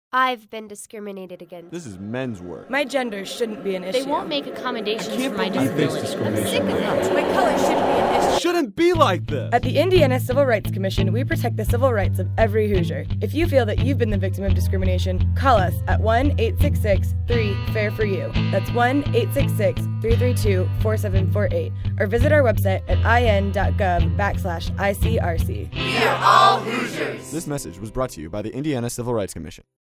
I've been discriminated against. This is men's work. My gender shouldn't be an issue. They won't make accommodations for my disability. disability. I'm sick of it. My color shouldn't be an issue. Shouldn't be like this! At the Indiana Civil Rights Commission, we protect the civil rights of every Hoosier. If you feel that you've been the victim of discrimination, call us at 1-866-3-FAIR-FOR-YOU. That's 1-866-332-4748. Or visit our website at in.gov/ICRC. We are all Hoosiers! This message was brought to you by the Indiana Civil Rights Commission.